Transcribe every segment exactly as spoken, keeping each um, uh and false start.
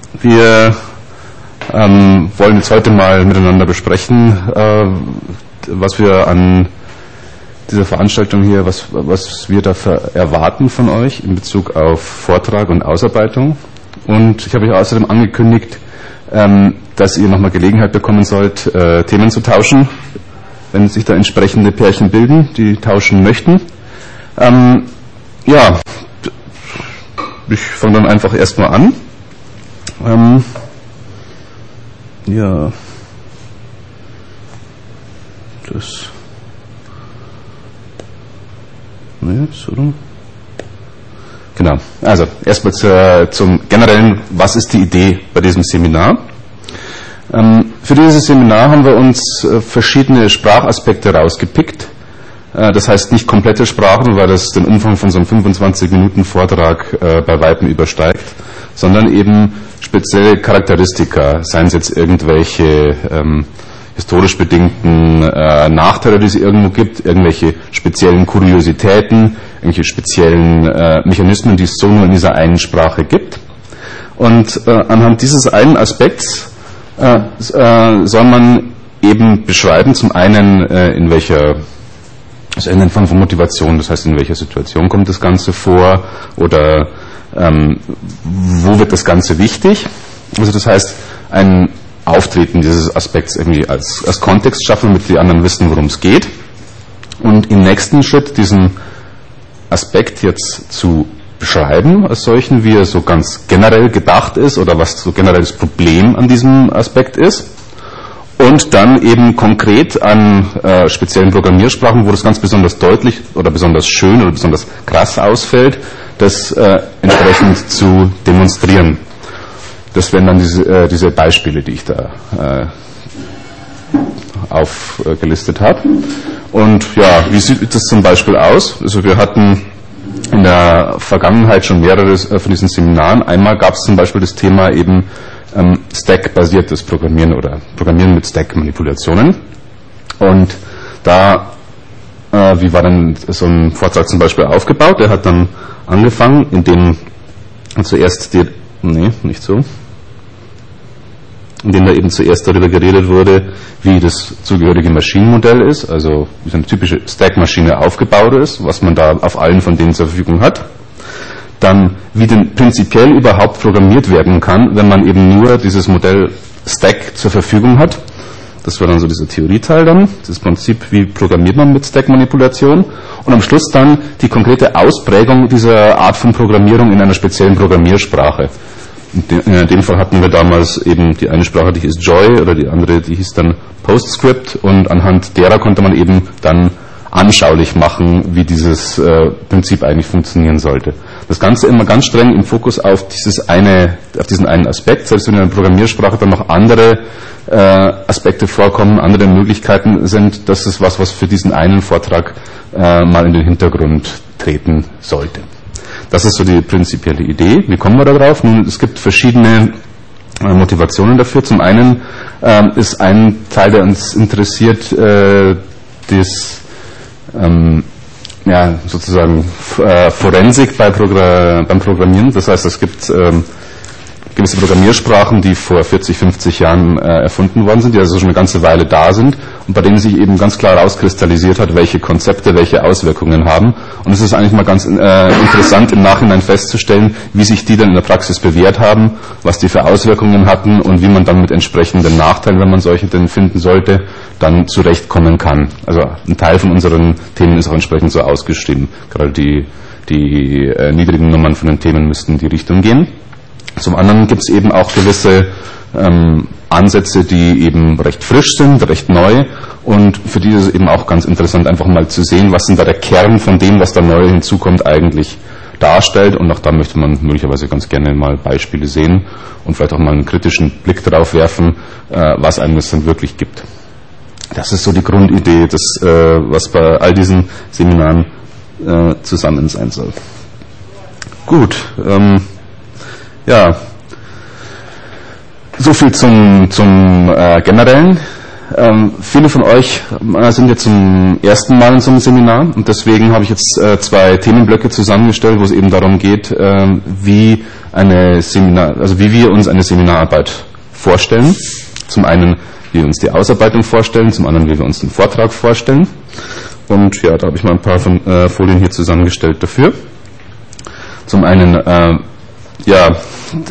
Wir ähm, wollen jetzt heute mal miteinander besprechen, äh, was wir an dieser Veranstaltung hier, was, was wir da erwarten von euch in Bezug auf Vortrag und Ausarbeitung. Und ich habe euch außerdem angekündigt, ähm, dass ihr nochmal Gelegenheit bekommen sollt, äh, Themen zu tauschen, wenn sich da entsprechende Pärchen bilden, die tauschen möchten. Ähm, ja, ich fange dann einfach erstmal an. Ähm, ja, das. Ne, so. Genau. Also erstmal zu, zum generellen, was ist die Idee bei diesem Seminar? Ähm, für dieses Seminar haben wir uns äh, verschiedene Sprachaspekte rausgepickt. Äh, das heißt nicht komplette Sprachen, weil das den Umfang von so einem fünfundzwanzig Minuten Vortrag äh, bei Weitem übersteigt, sondern eben spezielle Charakteristika, seien es jetzt irgendwelche ähm, historisch bedingten äh, Nachteile, die es irgendwo gibt, irgendwelche speziellen Kuriositäten, irgendwelche speziellen äh, Mechanismen, die es so nur in dieser einen Sprache gibt. Und äh, anhand dieses einen Aspekts äh, äh, soll man eben beschreiben, zum einen äh, in welcher, also in Form von Motivation, das heißt in welcher Situation kommt das Ganze vor oder ähm, wo wird das Ganze wichtig. Also das heißt, ein Auftreten dieses Aspekts irgendwie als, als Kontext schaffen, damit die anderen wissen, worum es geht. Und im nächsten Schritt diesen Aspekt jetzt zu beschreiben, als solchen, wie er so ganz generell gedacht ist oder was so generell das Problem an diesem Aspekt ist. Und dann eben konkret an äh, speziellen Programmiersprachen, wo das ganz besonders deutlich oder besonders schön oder besonders krass ausfällt, das äh, entsprechend zu demonstrieren. Das wären dann diese, äh, diese Beispiele, die ich da äh, aufgelistet habe. Und ja, wie sieht das zum Beispiel aus? Also wir hatten in der Vergangenheit schon mehrere von diesen Seminaren. Einmal gab es zum Beispiel das Thema eben ähm, Stack-basiertes Programmieren oder Programmieren mit Stack-Manipulationen. Und da, äh, wie war dann so ein Vortrag zum Beispiel aufgebaut? Der hat dann angefangen, indem zuerst die, nee, nicht so, in dem da eben zuerst darüber geredet wurde, wie das zugehörige Maschinenmodell ist, also wie so eine typische Stack-Maschine aufgebaut ist, was man da auf allen von denen zur Verfügung hat. Dann, wie denn prinzipiell überhaupt programmiert werden kann, wenn man eben nur dieses Modell Stack zur Verfügung hat. Das war dann so dieser Theorieteil dann, das Prinzip, wie programmiert man mit Stack-Manipulation. Und am Schluss dann die konkrete Ausprägung dieser Art von Programmierung in einer speziellen Programmiersprache. In dem Fall hatten wir damals eben die eine Sprache, die hieß Joy, oder die andere, die hieß dann PostScript, und anhand derer konnte man eben dann anschaulich machen, wie dieses äh, Prinzip eigentlich funktionieren sollte. Das Ganze immer ganz streng im Fokus auf dieses eine, auf diesen einen Aspekt, selbst wenn in einer Programmiersprache dann noch andere äh, Aspekte vorkommen, andere Möglichkeiten sind, das ist was, was für diesen einen Vortrag äh, mal in den Hintergrund treten sollte. Das ist so die prinzipielle Idee. Wie kommen wir da drauf? Nun, es gibt verschiedene äh, Motivationen dafür. Zum einen ähm, ist ein Teil, der uns interessiert, äh, das ähm, ja, sozusagen äh, Forensik bei Progr- beim Programmieren. Das heißt, es gibt ähm, gewisse Programmiersprachen, die vor vierzig, fünfzig Jahren äh, erfunden worden sind, die also schon eine ganze Weile da sind und bei denen sich eben ganz klar herauskristallisiert hat, welche Konzepte welche Auswirkungen haben. Und es ist eigentlich mal ganz äh, interessant im Nachhinein festzustellen, wie sich die dann in der Praxis bewährt haben, was die für Auswirkungen hatten und wie man dann mit entsprechenden Nachteilen, wenn man solche denn finden sollte, dann zurechtkommen kann. Also ein Teil von unseren Themen ist auch entsprechend so ausgeschrieben. Gerade die, die äh, niedrigen Nummern von den Themen müssten in die Richtung gehen. Zum anderen gibt es eben auch gewisse ähm, Ansätze, die eben recht frisch sind, recht neu, und für die ist es eben auch ganz interessant, einfach mal zu sehen, was denn da der Kern von dem, was da neu hinzukommt, eigentlich darstellt, und auch da möchte man möglicherweise ganz gerne mal Beispiele sehen und vielleicht auch mal einen kritischen Blick darauf werfen, äh, was einem das dann wirklich gibt. Das ist so die Grundidee, das, äh, was bei all diesen Seminaren äh, zusammen sein soll. Gut, ähm, ja, so viel zum, zum äh, generellen Ähm, viele von euch äh, sind jetzt zum ersten Mal in so einem Seminar und deswegen habe ich jetzt äh, zwei Themenblöcke zusammengestellt, wo es eben darum geht, äh, wie eine Seminar, also wie wir uns eine Seminararbeit vorstellen. Zum einen, wie wir uns die Ausarbeitung vorstellen, zum anderen, wie wir uns den Vortrag vorstellen. Und ja, da habe ich mal ein paar von, äh, Folien hier zusammengestellt dafür. Zum einen, äh, ja, äh,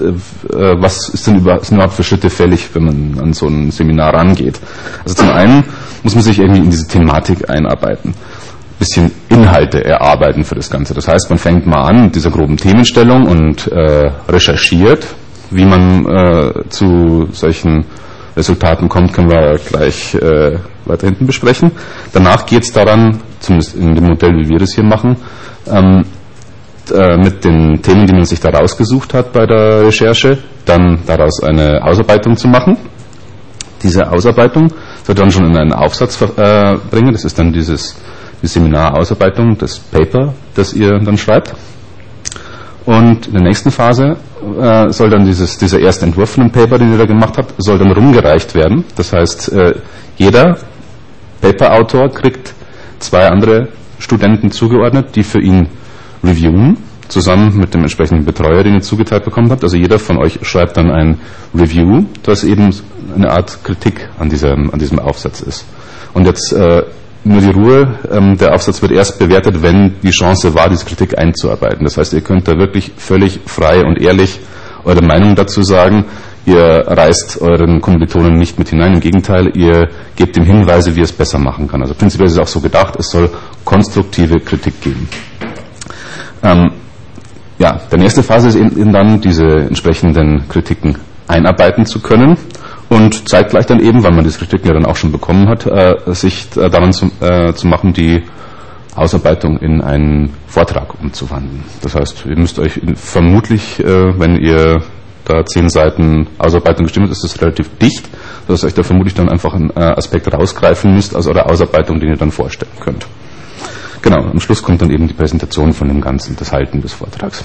was ist denn über, sind überhaupt für Schritte fällig, wenn man an so ein Seminar rangeht? Also zum einen muss man sich irgendwie in diese Thematik einarbeiten, ein bisschen Inhalte erarbeiten für das Ganze. Das heißt, man fängt mal an mit dieser groben Themenstellung und äh, recherchiert, wie man äh, zu solchen Resultaten kommt, können wir gleich äh, weiter hinten besprechen. Danach geht es daran, zumindest in dem Modell, wie wir das hier machen, ähm, äh, mit den Themen, die man sich da rausgesucht hat bei der Recherche, dann daraus eine Ausarbeitung zu machen. Diese Ausarbeitung soll dann schon in einen Aufsatz äh, bringen. Das ist dann dieses, die Seminarausarbeitung, das Paper, das ihr dann schreibt. Und in der nächsten Phase äh, soll dann dieses, dieser erste Entwurf von dem Paper, den ihr da gemacht habt, soll dann rumgereicht werden. Das heißt, äh, jeder Paperautor kriegt zwei andere Studenten zugeordnet, die für ihn reviewen, zusammen mit dem entsprechenden Betreuer, den ihr zugeteilt bekommen habt. Also jeder von euch schreibt dann ein Review, das eben eine Art Kritik an diesem, an diesem Aufsatz ist. Und jetzt äh, nur die Ruhe, ähm, der Aufsatz wird erst bewertet, wenn die Chance war, diese Kritik einzuarbeiten. Das heißt, ihr könnt da wirklich völlig frei und ehrlich eure Meinung dazu sagen. Ihr reißt euren Kommilitonen nicht mit hinein, im Gegenteil, ihr gebt ihm Hinweise, wie er es besser machen kann. Also prinzipiell ist es auch so gedacht, es soll konstruktive Kritik geben. Ähm, ja, die nächste Phase ist eben dann, diese entsprechenden Kritiken einarbeiten zu können. Und zeitgleich dann eben, weil man diese Kritiken ja dann auch schon bekommen hat, äh, sich äh, daran zu, äh, zu machen, die Ausarbeitung in einen Vortrag umzuwandeln. Das heißt, ihr müsst euch vermutlich, äh, wenn ihr da zehn Seiten Ausarbeitung gestimmt habt, ist das relativ dicht, dass ihr euch da vermutlich dann einfach einen äh, Aspekt rausgreifen müsst aus eurer Ausarbeitung, den ihr dann vorstellen könnt. Genau, am Schluss kommt dann eben die Präsentation von dem Ganzen, das Halten des Vortrags.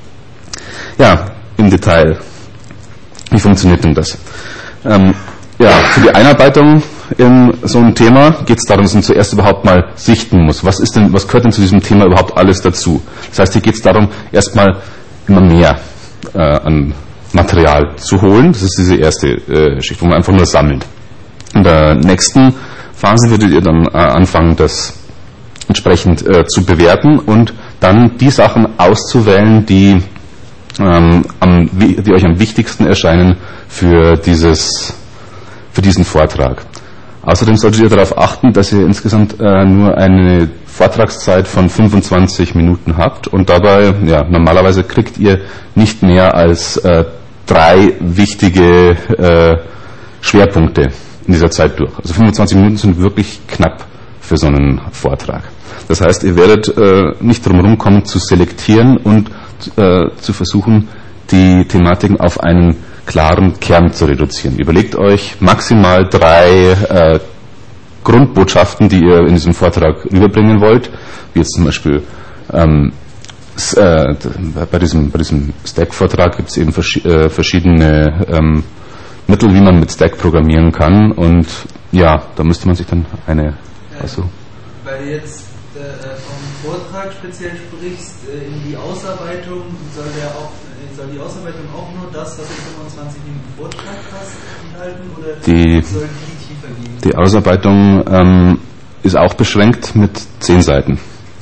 Ja, im Detail. Wie funktioniert denn das? Ähm, ja, für die Einarbeitung in so ein Thema geht es darum, dass man zuerst überhaupt mal sichten muss. Was ist denn, was gehört denn zu diesem Thema überhaupt alles dazu? Das heißt, hier geht es darum, erstmal immer mehr äh, an Material zu holen. Das ist diese erste äh, Schicht, wo man einfach nur sammelt. In der nächsten Phase würdet ihr dann äh, anfangen, das entsprechend äh, zu bewerten und dann die Sachen auszuwählen, die Ähm, am, die euch am wichtigsten erscheinen für, dieses, für diesen Vortrag. Außerdem solltet ihr darauf achten, dass ihr insgesamt äh, nur eine Vortragszeit von fünfundzwanzig Minuten habt und dabei, ja, normalerweise kriegt ihr nicht mehr als äh, drei wichtige äh, Schwerpunkte in dieser Zeit durch. Also fünfundzwanzig Minuten sind wirklich knapp für so einen Vortrag. Das heißt, ihr werdet äh, nicht drum herum kommen zu selektieren und äh, zu versuchen, die Thematiken auf einen klaren Kern zu reduzieren. Überlegt euch maximal drei äh, Grundbotschaften, die ihr in diesem Vortrag rüberbringen wollt, wie jetzt zum Beispiel ähm, s, äh, bei diesem, bei diesem Stack-Vortrag gibt es eben vers äh, verschiedene ähm, Mittel, wie man mit Stack programmieren kann und ja, da müsste man sich dann eine... Also, weil du jetzt äh, vom Vortrag speziell sprichst, äh, in die Ausarbeitung, soll, der auch, äh, soll die Ausarbeitung auch nur das, was du fünfundzwanzig Minuten Vortrag hast, enthalten oder die, soll die tiefer gehen? Die Ausarbeitung ähm, ist auch beschränkt mit zehn Seiten.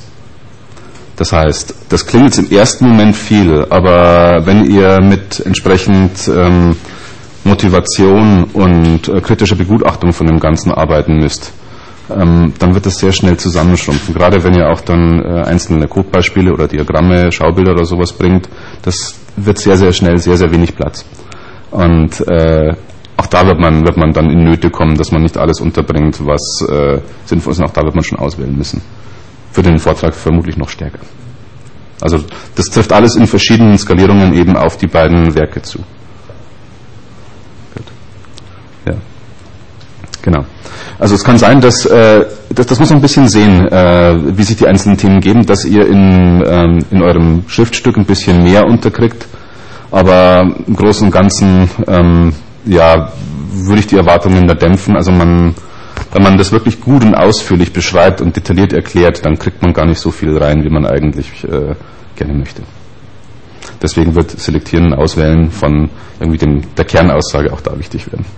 Das heißt, das klingt jetzt im ersten Moment viel, aber wenn ihr mit entsprechend ähm, Motivation und äh, kritischer Begutachtung von dem Ganzen arbeiten müsst, Ähm, dann wird das sehr schnell zusammenschrumpfen. Gerade wenn ihr auch dann äh, einzelne Codebeispiele oder Diagramme, Schaubilder oder sowas bringt, das wird sehr, sehr schnell sehr, sehr wenig Platz. Und äh, auch da wird man, wird man dann in Nöte kommen, dass man nicht alles unterbringt, was äh, sinnvoll ist. Und auch da wird man schon auswählen müssen. Für den Vortrag vermutlich noch stärker. Also das trifft alles in verschiedenen Skalierungen eben auf die beiden Werke zu. Gut. Ja. Genau. Also es kann sein, dass, äh, das, das muss man ein bisschen sehen, äh, wie sich die einzelnen Themen geben, dass ihr in, ähm, in eurem Schriftstück ein bisschen mehr unterkriegt, aber im Großen und Ganzen ähm, ja, würde ich die Erwartungen da dämpfen. Also man, wenn man das wirklich gut und ausführlich beschreibt und detailliert erklärt, dann kriegt man gar nicht so viel rein, wie man eigentlich äh, gerne möchte. Deswegen wird Selektieren und Auswählen von irgendwie dem, der Kernaussage auch da wichtig werden.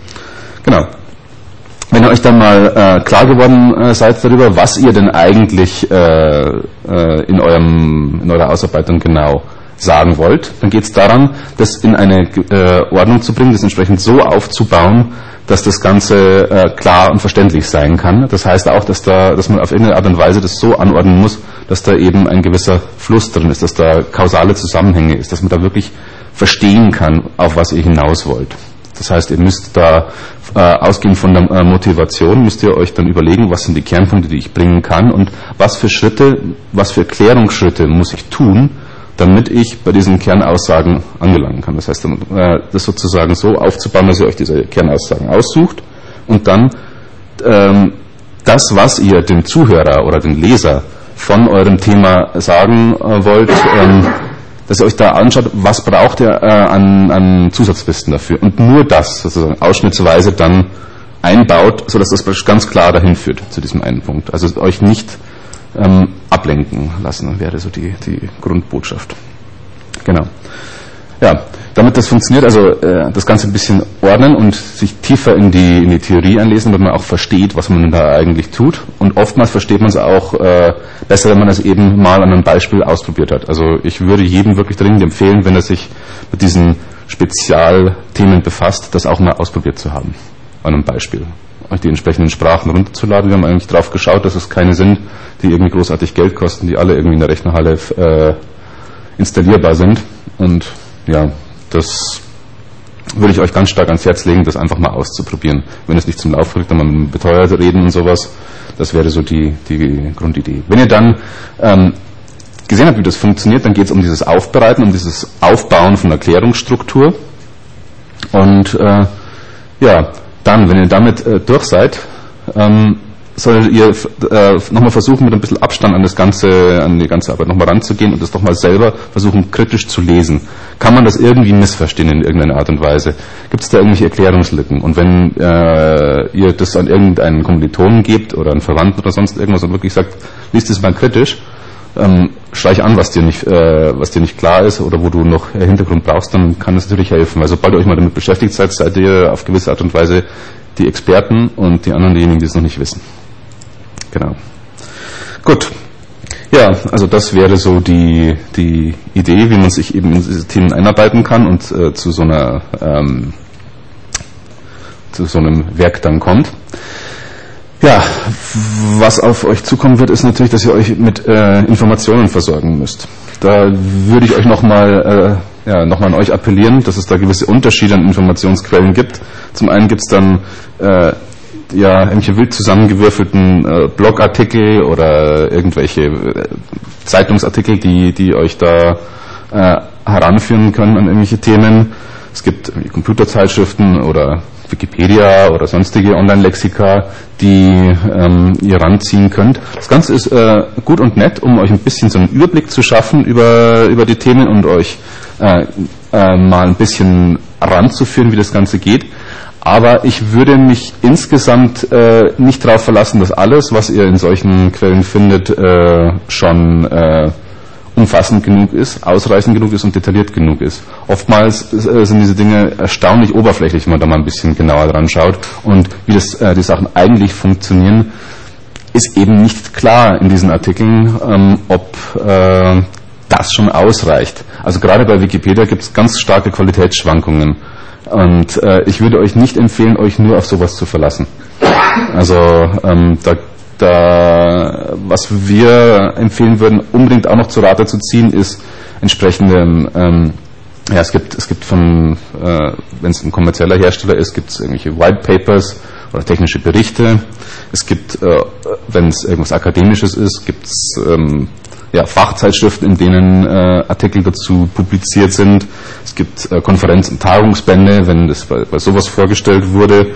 Genau. Wenn ihr euch dann mal äh, klar geworden äh, seid darüber, was ihr denn eigentlich äh, äh, in, eurem, in eurer Ausarbeitung genau sagen wollt, dann geht es daran, das in eine äh, Ordnung zu bringen, das entsprechend so aufzubauen, dass das Ganze äh, klar und verständlich sein kann. Das heißt auch, dass, da, dass man auf irgendeine Art und Weise das so anordnen muss, dass da eben ein gewisser Fluss drin ist, dass da kausale Zusammenhänge ist, dass man da wirklich verstehen kann, auf was ihr hinaus wollt. Das heißt, ihr müsst da äh, ausgehend von der äh, Motivation, müsst ihr euch dann überlegen, was sind die Kernpunkte, die ich bringen kann und was für Schritte, was für Klärungsschritte muss ich tun, damit ich bei diesen Kernaussagen angelangen kann. Das heißt, äh, das sozusagen so aufzubauen, dass ihr euch diese Kernaussagen aussucht und dann ähm, das, was ihr dem Zuhörer oder dem Leser von eurem Thema sagen äh, wollt, ähm, dass ihr euch da anschaut, was braucht ihr äh, an, an Zusatzwissen dafür und nur das sozusagen ausschnittsweise dann einbaut, sodass das ganz klar dahin führt zu diesem einen Punkt. Also euch nicht ähm, ablenken lassen, wäre so die, die Grundbotschaft. Genau. Ja, damit das funktioniert, also äh, das Ganze ein bisschen ordnen und sich tiefer in die, in die Theorie einlesen, damit man auch versteht, was man da eigentlich tut. Und oftmals versteht man es auch äh, besser, wenn man es eben mal an einem Beispiel ausprobiert hat. Also ich würde jedem wirklich dringend empfehlen, wenn er sich mit diesen Spezialthemen befasst, das auch mal ausprobiert zu haben. An einem Beispiel. Euch die entsprechenden Sprachen runterzuladen. Wir haben eigentlich drauf geschaut, dass es keine sind, die irgendwie großartig Geld kosten, die alle irgendwie in der Rechnerhalle äh, installierbar sind. Und ja, das würde ich euch ganz stark ans Herz legen, das einfach mal auszuprobieren. Wenn es nicht zum Lauf kriegt, dann mal mit dem Betreuer reden und sowas. Das wäre so die, die Grundidee. Wenn ihr dann ähm, gesehen habt, wie das funktioniert, dann geht es um dieses Aufbereiten, um dieses Aufbauen von Erklärungsstruktur. Und äh, ja, dann, wenn ihr damit äh, durch seid, ähm, solltet ihr äh, nochmal versuchen, mit ein bisschen Abstand an das ganze, an die ganze Arbeit nochmal ranzugehen und das nochmal selber versuchen, kritisch zu lesen. Kann man das irgendwie missverstehen in irgendeiner Art und Weise? Gibt es da irgendwelche Erklärungslücken? Und wenn äh, ihr das an irgendeinen Kommilitonen gebt oder einen Verwandten oder sonst irgendwas und wirklich sagt, liest es mal kritisch, ähm, streich an, was dir nicht, äh, was dir nicht klar ist oder wo du noch Hintergrund brauchst, dann kann das natürlich helfen. Weil sobald ihr euch mal damit beschäftigt seid, seid ihr auf gewisse Art und Weise die Experten und die anderen diejenigen, die es noch nicht wissen. Genau. Gut. Ja, also das wäre so die, die Idee, wie man sich eben in diese Themen einarbeiten kann und äh, zu so einer ähm, zu so einem Werk dann kommt. Ja, was auf euch zukommen wird, ist natürlich, dass ihr euch mit äh, Informationen versorgen müsst. Da würde ich euch nochmal äh, ja, noch mal an euch appellieren, dass es da gewisse Unterschiede an Informationsquellen gibt. Zum einen gibt es dann äh, ja, irgendwelche wild zusammengewürfelten äh, Blogartikel oder irgendwelche äh, Zeitungsartikel, die, die euch da äh, heranführen können an irgendwelche Themen. Es gibt Computerzeitschriften oder Wikipedia oder sonstige Online-Lexika, die ähm, ihr ranziehen könnt. Das Ganze ist äh, gut und nett, um euch ein bisschen so einen Überblick zu schaffen über, über die Themen und euch äh, äh, mal ein bisschen ranzuführen, wie das Ganze geht. Aber ich würde mich insgesamt äh, nicht darauf verlassen, dass alles, was ihr in solchen Quellen findet, äh, schon äh, umfassend genug ist, ausreichend genug ist und detailliert genug ist. Oftmals äh, sind diese Dinge erstaunlich oberflächlich, wenn man da mal ein bisschen genauer dran schaut. Und wie das, äh, die Sachen eigentlich funktionieren, ist eben nicht klar in diesen Artikeln, ähm, ob äh, das schon ausreicht. Also gerade bei Wikipedia gibt es ganz starke Qualitätsschwankungen. Und äh, ich würde euch nicht empfehlen, euch nur auf sowas zu verlassen. Also ähm, da, da, was wir empfehlen würden, unbedingt auch noch zu Rate zu ziehen, ist entsprechende, ähm, ja, es gibt, es gibt von, äh, wenn es ein kommerzieller Hersteller ist, gibt es irgendwelche White Papers oder technische Berichte. Es gibt, äh, wenn es irgendwas Akademisches ist, gibt es ähm, ja, Fachzeitschriften, in denen äh, Artikel dazu publiziert sind. Es gibt äh, Konferenz- und Tagungsbände, wenn das bei, bei sowas vorgestellt wurde.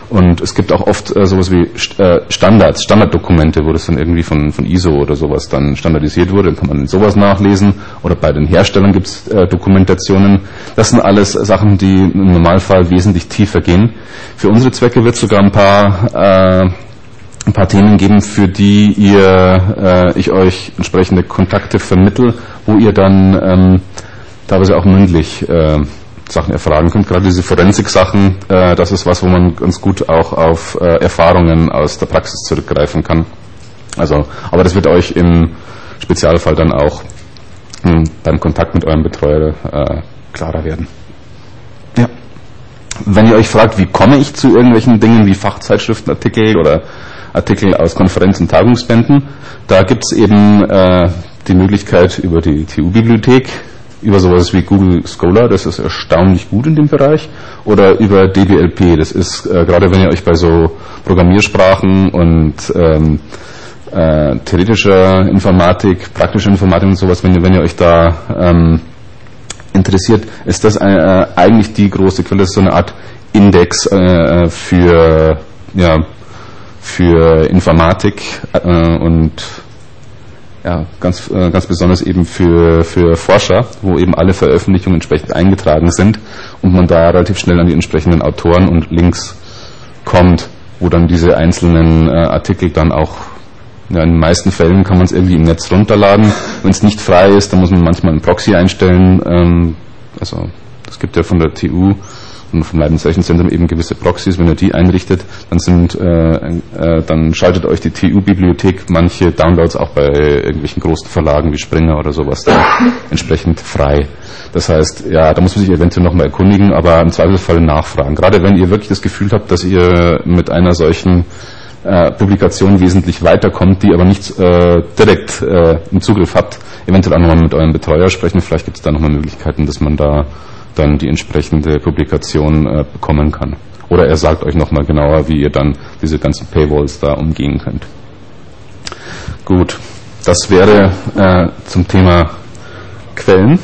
Und es gibt auch oft äh, sowas wie St- äh, Standards, Standarddokumente, wo das dann irgendwie von, von I S O oder sowas dann standardisiert wurde. Dann kann man sowas nachlesen. Oder bei den Herstellern gibt es äh, Dokumentationen. Das sind alles Sachen, die im Normalfall wesentlich tiefer gehen. Für unsere Zwecke wird es sogar ein paar, äh, ein paar Themen geben, für die ihr, äh, ich euch entsprechende Kontakte vermittle, wo ihr dann ähm, teilweise auch mündlich äh, Sachen erfragen könnt. Gerade diese Forensik-Sachen, äh, das ist was, wo man ganz gut auch auf äh, Erfahrungen aus der Praxis zurückgreifen kann. Also, aber das wird euch im Spezialfall dann auch mh, beim Kontakt mit eurem Betreuer äh, klarer werden. Ja. Wenn ihr euch fragt, wie komme ich zu irgendwelchen Dingen wie Fachzeitschriftenartikel oder Artikel aus Konferenzen, Tagungsbänden, da gibt es eben äh, die Möglichkeit über die T U-Bibliothek, über sowas wie Google Scholar, das ist erstaunlich gut in dem Bereich, oder über D B L P, das ist äh, gerade wenn ihr euch bei so Programmiersprachen und ähm, äh, theoretischer Informatik, praktischer Informatik und sowas, wenn ihr, wenn ihr euch da ähm, interessiert, ist das äh, eigentlich die große Quelle, das ist so eine Art Index äh, für, ja, für Informatik äh, und ja, ganz, äh, ganz besonders eben für, für Forscher, wo eben alle Veröffentlichungen entsprechend eingetragen sind und man da relativ schnell an die entsprechenden Autoren und Links kommt, wo dann diese einzelnen äh, Artikel dann auch, ja, in den meisten Fällen kann man es irgendwie im Netz runterladen. Wenn es nicht frei ist, dann muss man manchmal einen Proxy einstellen. Ähm, also es gibt ja von der T U und vom Leibniz Rechenzentrum eben gewisse Proxys. Wenn ihr die einrichtet, dann sind, äh, äh, dann schaltet euch die T U-Bibliothek manche Downloads auch bei irgendwelchen großen Verlagen wie Springer oder sowas dann entsprechend frei. Das heißt, ja, da muss man sich eventuell nochmal erkundigen, aber im Zweifelsfall nachfragen. Gerade wenn ihr wirklich das Gefühl habt, dass ihr mit einer solchen äh, Publikation wesentlich weiterkommt, die aber nicht äh, direkt äh, im Zugriff habt, eventuell auch nochmal mit eurem Betreuer sprechen. Vielleicht gibt es da nochmal Möglichkeiten, dass man da dann die entsprechende Publikation äh, bekommen kann. Oder er sagt euch nochmal genauer, wie ihr dann diese ganzen Paywalls da umgehen könnt. Gut, das wäre äh, zum Thema Quellen.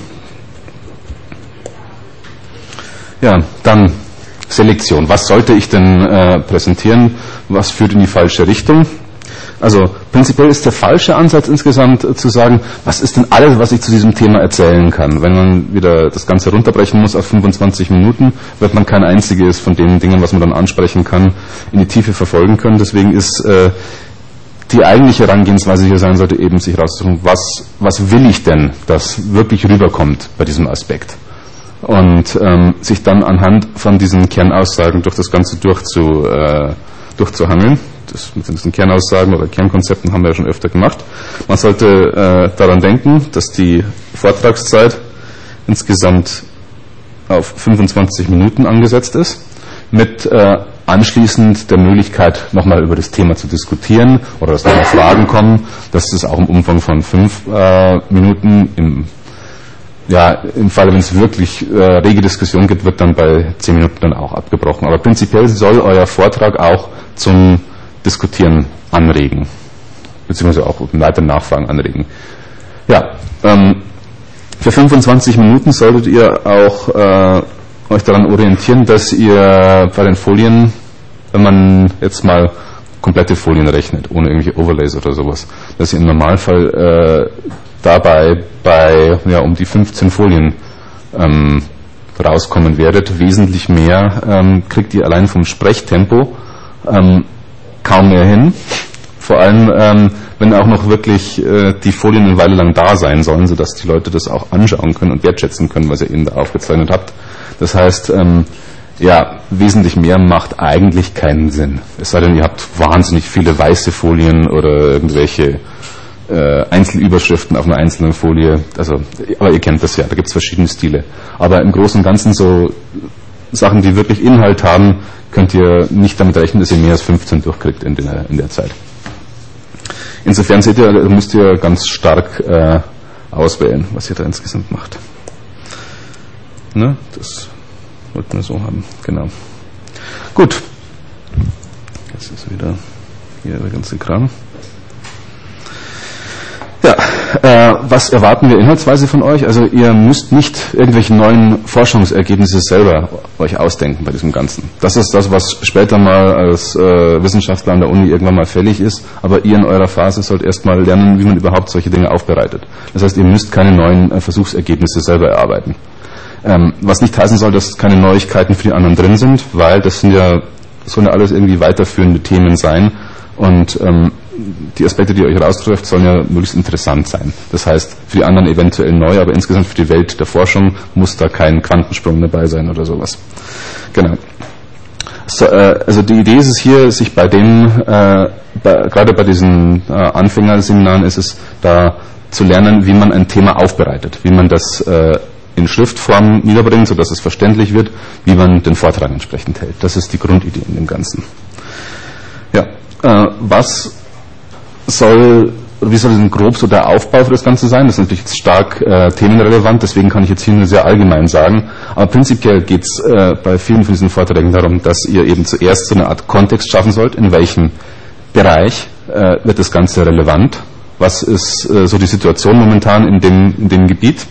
Ja, dann Selektion. Was sollte ich denn äh, präsentieren? Was führt in die falsche Richtung? Also prinzipiell ist der falsche Ansatz insgesamt äh, zu sagen, was ist denn alles, was ich zu diesem Thema erzählen kann. Wenn man wieder das Ganze runterbrechen muss auf fünfundzwanzig Minuten, wird man kein einziges von den Dingen, was man dann ansprechen kann, in die Tiefe verfolgen können. Deswegen ist äh, die eigentliche Herangehensweise hier sein sollte, eben sich rauszusuchen, was, was will ich denn, dass wirklich rüberkommt bei diesem Aspekt. Und ähm, sich dann anhand von diesen Kernaussagen durch das Ganze durchzu, äh, durchzuhangeln. Das mit diesen Kernaussagen oder Kernkonzepten haben wir ja schon öfter gemacht. Man sollte äh, daran denken, dass die Vortragszeit insgesamt auf fünfundzwanzig Minuten angesetzt ist, mit äh, anschließend der Möglichkeit, nochmal über das Thema zu diskutieren oder dass nochmal Fragen kommen. Das ist auch im Umfang von fünf äh, Minuten. Im, ja, im Falle, wenn es wirklich äh, rege Diskussion gibt, wird dann bei zehn Minuten dann auch abgebrochen. Aber prinzipiell soll euer Vortrag auch zum Diskutieren anregen, beziehungsweise auch weitere Nachfragen anregen. Ja, ähm, für fünfundzwanzig Minuten solltet ihr auch äh, euch daran orientieren, dass ihr bei den Folien, wenn man jetzt mal komplette Folien rechnet, ohne irgendwelche Overlays oder sowas, dass ihr im Normalfall äh, dabei bei ja, um die fünfzehn Folien ähm, rauskommen werdet. Wesentlich mehr ähm, kriegt ihr allein vom Sprechtempo ähm, kaum mehr hin. Vor allem, ähm, wenn auch noch wirklich äh, die Folien eine Weile lang da sein sollen, sodass die Leute das auch anschauen können und wertschätzen können, was ihr eben da aufgezeichnet habt. Das heißt, ähm, ja, wesentlich mehr macht eigentlich keinen Sinn. Es sei denn, ihr habt wahnsinnig viele weiße Folien oder irgendwelche äh, Einzelüberschriften auf einer einzelnen Folie. Also, aber ihr kennt das ja, da gibt es verschiedene Stile. Aber im Großen und Ganzen so Sachen, die wirklich Inhalt haben, könnt ihr nicht damit rechnen, dass ihr mehr als fünfzehn durchkriegt in der, in der Zeit. Insofern seht ihr, müsst ihr ganz stark äh, auswählen, was ihr da insgesamt macht. Ne? Das wollten wir so haben, genau. Gut. Jetzt ist wieder hier der ganze Kram. Ja, äh, was erwarten wir inhaltsweise von euch? Also ihr müsst nicht irgendwelche neuen Forschungsergebnisse selber euch ausdenken bei diesem Ganzen. Das ist das, was später mal als äh, Wissenschaftler an der Uni irgendwann mal fällig ist, aber ihr in eurer Phase sollt erstmal lernen, wie man überhaupt solche Dinge aufbereitet. Das heißt, ihr müsst keine neuen äh, Versuchsergebnisse selber erarbeiten. Ähm, was nicht heißen soll, dass keine Neuigkeiten für die anderen drin sind, weil das sind ja, sollen ja alles irgendwie weiterführende Themen sein und ähm, die Aspekte, die ihr euch raustrefft, sollen ja möglichst interessant sein. Das heißt, für die anderen eventuell neu, aber insgesamt für die Welt der Forschung muss da kein Quantensprung dabei sein oder sowas. Genau. So, äh, also die Idee ist es hier, sich bei dem, äh, bei, gerade bei diesen äh, Anfängerseminaren ist es, da zu lernen, wie man ein Thema aufbereitet, wie man das äh, in Schriftform niederbringt, sodass es verständlich wird, wie man den Vortrag entsprechend hält. Das ist die Grundidee in dem Ganzen. Ja, äh, was soll, wie soll denn grob so der Aufbau für das Ganze sein? Das ist natürlich jetzt stark äh, themenrelevant, deswegen kann ich jetzt hier nur sehr allgemein sagen. Aber prinzipiell geht es äh, bei vielen von diesen Vorträgen darum, dass ihr eben zuerst so eine Art Kontext schaffen sollt, in welchem Bereich äh, wird das Ganze relevant, was ist äh, so die Situation momentan in dem, in dem Gebiet.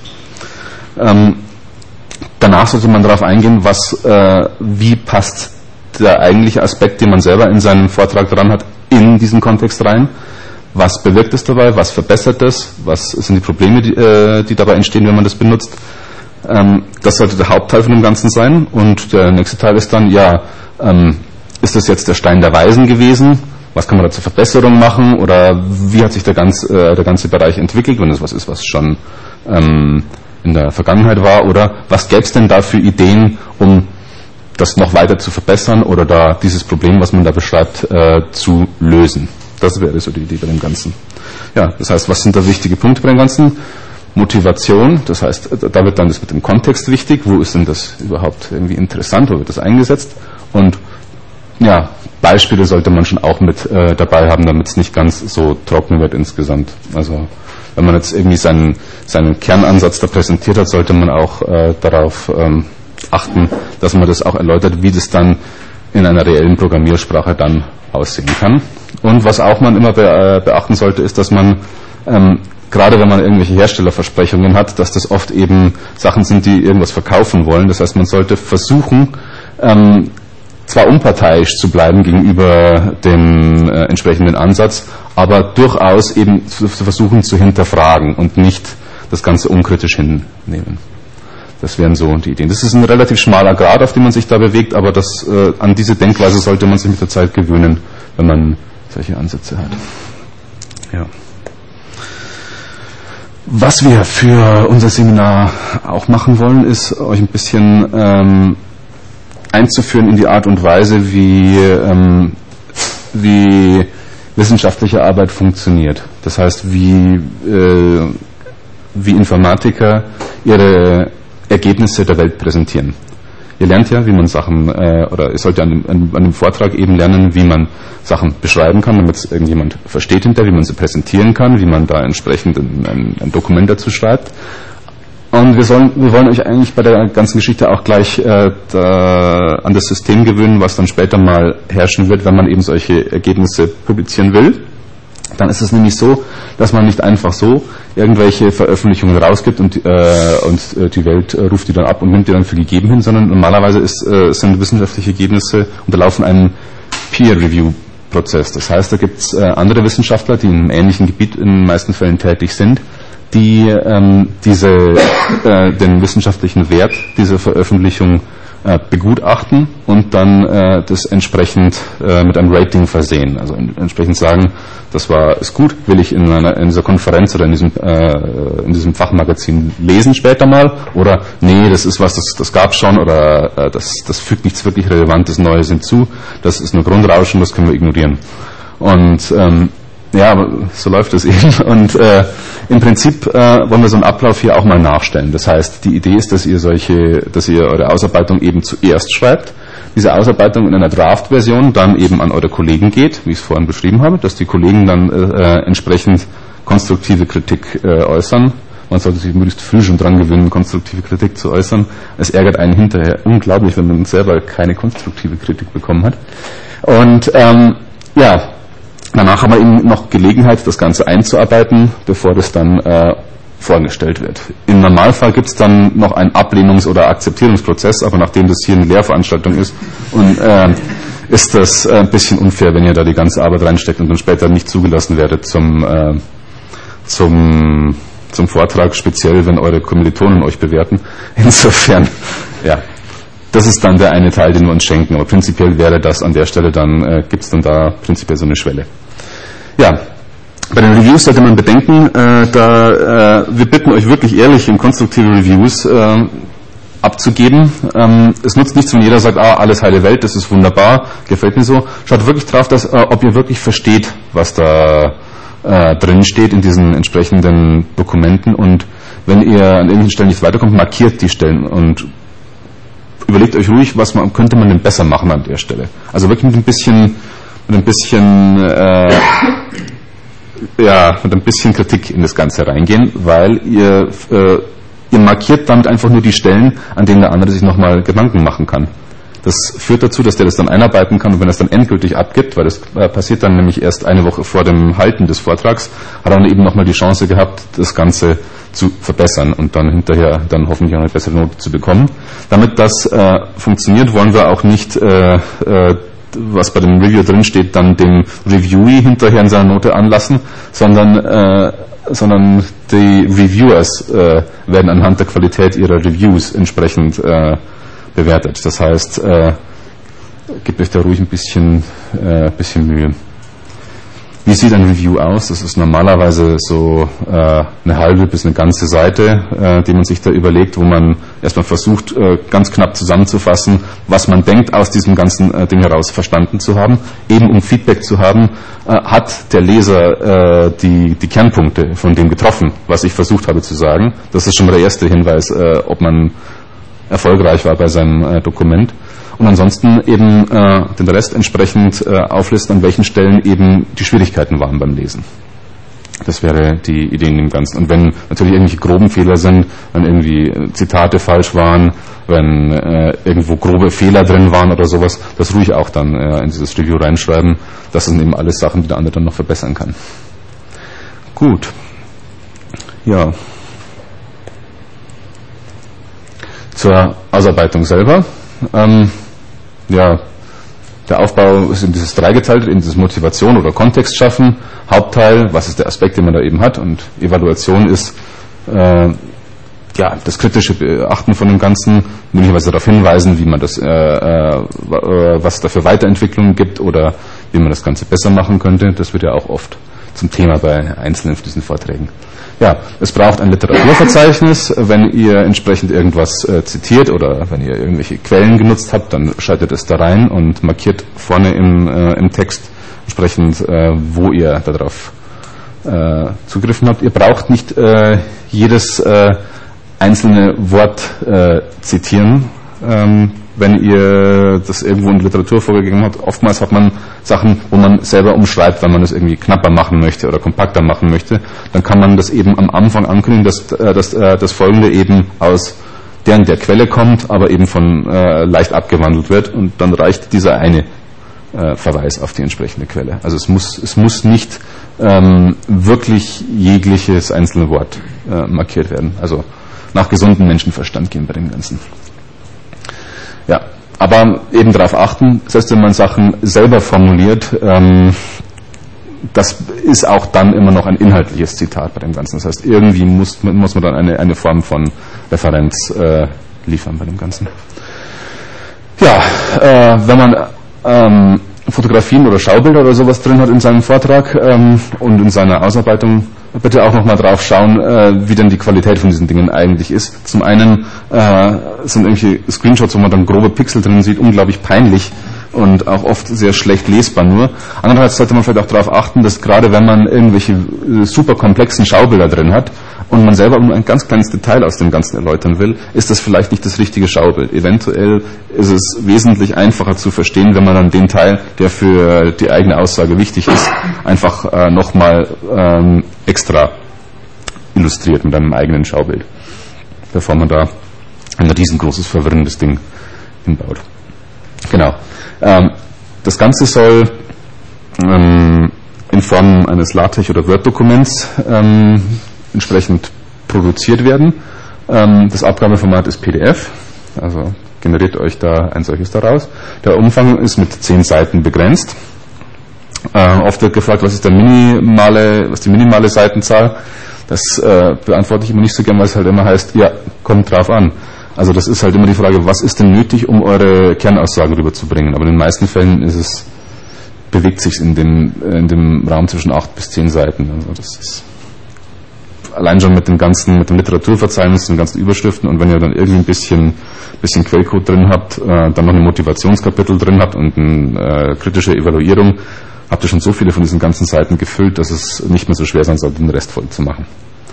Ähm, danach sollte man darauf eingehen, was, äh, wie passt der eigentliche Aspekt, den man selber in seinem Vortrag dran hat, in diesen Kontext rein. Was bewirkt es dabei? Was verbessert es? Was sind die Probleme, die, äh, die dabei entstehen, wenn man das benutzt? Ähm, das sollte der Hauptteil von dem Ganzen sein. Und der nächste Teil ist dann, ja, ähm, ist das jetzt der Stein der Weisen gewesen? Was kann man da zur Verbesserung machen? Oder wie hat sich der, ganz, äh, der ganze Bereich entwickelt, wenn es was ist, was schon ähm, in der Vergangenheit war? Oder was gäbe es denn da für Ideen, um das noch weiter zu verbessern oder da dieses Problem, was man da beschreibt, äh, zu lösen? Das wäre so die Idee bei dem Ganzen. Ja, das heißt, was sind da wichtige Punkte bei dem Ganzen? Motivation, das heißt, da wird dann das mit dem Kontext wichtig. Wo ist denn das überhaupt irgendwie interessant? Wo wird das eingesetzt? Und ja, Beispiele sollte man schon auch mit äh, dabei haben, damit es nicht ganz so trocken wird insgesamt. Also wenn man jetzt irgendwie seinen, seinen Kernansatz da präsentiert hat, sollte man auch äh, darauf ähm, achten, dass man das auch erläutert, wie das dann in einer reellen Programmiersprache dann aussehen kann. Und was auch man immer be äh, beachten sollte, ist, dass man, ähm, gerade wenn man irgendwelche Herstellerversprechungen hat, dass das oft eben Sachen sind, die irgendwas verkaufen wollen. Das heißt, man sollte versuchen, ähm, zwar unparteiisch zu bleiben gegenüber dem äh, entsprechenden Ansatz, aber durchaus eben zu, zu versuchen zu hinterfragen und nicht das Ganze unkritisch hinnehmen. Das wären so die Ideen. Das ist ein relativ schmaler Grad, auf dem man sich da bewegt, aber das, äh, an diese Denkweise sollte man sich mit der Zeit gewöhnen, wenn man solche Ansätze hat. Ja. Was wir für unser Seminar auch machen wollen, ist euch ein bisschen ähm, einzuführen in die Art und Weise, wie, ähm, wie wissenschaftliche Arbeit funktioniert. Das heißt, wie, äh, wie Informatiker ihre Ergebnisse der Welt präsentieren. Ihr lernt ja, wie man Sachen, äh, oder ihr sollt ja an dem, an, an dem Vortrag eben lernen, wie man Sachen beschreiben kann, damit es irgendjemand versteht hinterher, wie man sie präsentieren kann, wie man da entsprechend ein, ein, ein Dokument dazu schreibt. Und wir, sollen, wir wollen euch eigentlich bei der ganzen Geschichte auch gleich äh, da, an das System gewöhnen, was dann später mal herrschen wird, wenn man eben solche Ergebnisse publizieren will. Dann ist es nämlich so, dass man nicht einfach so irgendwelche Veröffentlichungen rausgibt und, äh, und äh, die Welt äh, ruft die dann ab und nimmt die dann für gegeben hin, sondern normalerweise ist, äh, sind wissenschaftliche Ergebnisse unterlaufen einem Peer-Review-Prozess. Das heißt, da gibt es äh, andere Wissenschaftler, die in einem ähnlichen Gebiet in den meisten Fällen tätig sind, die ähm, diese, äh, den wissenschaftlichen Wert dieser Veröffentlichung äh, begutachten und dann äh, das entsprechend äh, mit einem Rating versehen. Also in, entsprechend sagen, das war ist gut, will ich in, einer, in dieser Konferenz oder in diesem, äh, in diesem Fachmagazin lesen später mal, oder nee, das ist was, das, das gab es schon, oder äh, das, das fügt nichts wirklich Relevantes Neues hinzu, das ist nur Grundrauschen, das können wir ignorieren. Und ähm, ja, aber so läuft es eben. Und äh, im Prinzip äh, wollen wir so einen Ablauf hier auch mal nachstellen. Das heißt, die Idee ist, dass ihr solche, dass ihr eure Ausarbeitung eben zuerst schreibt, diese Ausarbeitung in einer Draft-Version dann eben an eure Kollegen geht, wie ich es vorhin beschrieben habe, dass die Kollegen dann äh, entsprechend konstruktive Kritik äh, äußern. Man sollte sich möglichst früh schon dran gewöhnen, konstruktive Kritik zu äußern. Es ärgert einen hinterher unglaublich, wenn man selber keine konstruktive Kritik bekommen hat. Und ähm, ja, danach haben wir eben noch Gelegenheit, das Ganze einzuarbeiten, bevor das dann äh, vorgestellt wird. Im Normalfall gibt es dann noch einen Ablehnungs- oder Akzeptierungsprozess, aber nachdem das hier eine Lehrveranstaltung ist, und, äh, ist das äh, ein bisschen unfair, wenn ihr da die ganze Arbeit reinsteckt und dann später nicht zugelassen werdet zum, äh, zum, zum Vortrag, speziell wenn eure Kommilitonen euch bewerten. Insofern, ja, das ist dann der eine Teil, den wir uns schenken, aber prinzipiell wäre das an der Stelle dann, äh, gibt es dann da prinzipiell so eine Schwelle. Ja. Bei den Reviews sollte man bedenken, äh, da, äh, wir bitten euch wirklich ehrliche und konstruktive Reviews äh, abzugeben. Ähm, es nutzt nichts, wenn jeder sagt, ah, alles heile Welt, das ist wunderbar, gefällt mir so. Schaut wirklich drauf, dass, äh, ob ihr wirklich versteht, was da äh, drin steht in diesen entsprechenden Dokumenten, und wenn ihr an irgendwelchen Stellen nicht weiterkommt, markiert die Stellen und überlegt euch ruhig, was man, könnte man denn besser machen an der Stelle. Also wirklich mit ein bisschen, mit ein bisschen äh, ja, mit ein bisschen Kritik in das Ganze reingehen, weil ihr, äh, ihr markiert damit einfach nur die Stellen, an denen der andere sich nochmal Gedanken machen kann. Das führt dazu, dass der das dann einarbeiten kann, und wenn er es dann endgültig abgibt, weil das äh, passiert dann nämlich erst eine Woche vor dem Halten des Vortrags, hat er dann eben nochmal die Chance gehabt, das Ganze zu verbessern und dann hinterher dann hoffentlich auch eine bessere Note zu bekommen. Damit das äh, funktioniert, wollen wir auch nicht äh, äh, was bei dem Review drin steht, dann dem Reviewee hinterher in seiner Note anlassen, sondern, äh, sondern die Reviewers äh, werden anhand der Qualität ihrer Reviews entsprechend äh, bewertet. Das heißt, äh, gebt euch da ruhig ein bisschen, äh, bisschen Mühe. Wie sieht ein Review aus? Das ist normalerweise so äh, eine halbe bis eine ganze Seite, äh, die man sich da überlegt, wo man erstmal versucht, äh, ganz knapp zusammenzufassen, was man denkt, aus diesem ganzen äh, Ding heraus verstanden zu haben. Eben um Feedback zu haben, äh, hat der Leser äh, die, die Kernpunkte von dem getroffen, was ich versucht habe zu sagen. Das ist schon mal der erste Hinweis, äh, ob man erfolgreich war bei seinem äh, Dokument. Und ansonsten eben äh, den Rest entsprechend äh, auflisten, an welchen Stellen eben die Schwierigkeiten waren beim Lesen. Das wäre die Idee in dem Ganzen. Und wenn natürlich irgendwelche groben Fehler sind, wenn irgendwie Zitate falsch waren, wenn äh, irgendwo grobe Fehler drin waren oder sowas, das ruhig auch dann äh, in dieses Review reinschreiben. Das sind eben alles Sachen, die der andere dann noch verbessern kann. Gut. Ja. Zur Ausarbeitung selber. Ähm, ja, der Aufbau ist in dieses dreigeteilt, in dieses Motivation oder Kontext schaffen, Hauptteil, was ist der Aspekt, den man da eben hat, und Evaluation ist äh, ja, das kritische Beachten von dem Ganzen, möglicherweise darauf hinweisen, wie man das, äh, äh, was es da für Weiterentwicklungen gibt oder wie man das Ganze besser machen könnte. Das wird ja auch oft zum Thema bei einzelnen von diesen Vorträgen. Ja, es braucht ein Literaturverzeichnis. Wenn ihr entsprechend irgendwas äh, zitiert oder wenn ihr irgendwelche Quellen genutzt habt, dann schaltet es da rein und markiert vorne im, äh, im Text entsprechend, äh, wo ihr darauf äh, zugegriffen habt. Ihr braucht nicht äh, jedes äh, einzelne Wort äh, zitieren. Ähm, wenn ihr das irgendwo in der Literatur vorgegeben habt, oftmals hat man Sachen, wo man selber umschreibt, wenn man das irgendwie knapper machen möchte oder kompakter machen möchte, dann kann man das eben am Anfang ankündigen, dass, dass, dass das Folgende eben aus deren der Quelle kommt, aber eben von äh, leicht abgewandelt wird, und dann reicht dieser eine äh, Verweis auf die entsprechende Quelle. Also es muss, es muss nicht ähm, wirklich jegliches einzelne Wort äh, markiert werden. Also nach gesundem Menschenverstand gehen bei dem Ganzen. Ja, aber eben darauf achten, selbst wenn man Sachen selber formuliert, ähm, das ist auch dann immer noch ein inhaltliches Zitat bei dem Ganzen. Das heißt, irgendwie muss, muss man dann eine, eine Form von Referenz äh, liefern bei dem Ganzen. Ja, äh, wenn man ähm, Fotografien oder Schaubilder oder sowas drin hat in seinem Vortrag ähm, und in seiner Ausarbeitung, bitte auch nochmal drauf schauen, äh, wie denn die Qualität von diesen Dingen eigentlich ist. Zum einen äh, sind irgendwelche Screenshots, wo man dann grobe Pixel drin sieht, unglaublich peinlich und auch oft sehr schlecht lesbar nur. Andererseits sollte man vielleicht auch darauf achten, dass gerade wenn man irgendwelche äh, super komplexen Schaubilder drin hat und man selber nur ein ganz kleines Detail aus dem Ganzen erläutern will, ist das vielleicht nicht das richtige Schaubild. Eventuell ist es wesentlich einfacher zu verstehen, wenn man dann den Teil, der für die eigene Aussage wichtig ist, einfach äh, nochmal ähm, extra illustriert mit einem eigenen Schaubild, bevor man da ein riesengroßes, verwirrendes Ding hinbaut. Genau. Ähm, das Ganze soll ähm, Form eines LaTeX- oder Word-Dokuments ähm, entsprechend produziert werden. Ähm, das Abgabeformat ist P D F, also generiert euch da ein solches daraus. Der Umfang ist mit zehn Seiten begrenzt. Äh, oft wird gefragt, was ist der minimale, was die minimale Seitenzahl? Das äh, beantworte ich immer nicht so gern, weil es halt immer heißt, ja, kommt drauf an. Also das ist halt immer die Frage, was ist denn nötig, um eure Kernaussagen rüberzubringen? Aber in den meisten Fällen ist es, bewegt sich in dem, in dem Raum zwischen acht bis zehn Seiten. Also das ist allein schon mit dem ganzen, mit dem Literaturverzeichnis, den ganzen Überschriften, und wenn ihr dann irgendwie ein bisschen, bisschen Quellcode drin habt, äh, dann noch ein Motivationskapitel drin habt und eine äh, kritische Evaluierung, habt ihr schon so viele von diesen ganzen Seiten gefüllt, dass es nicht mehr so schwer sein sollte, den Rest voll zu machen.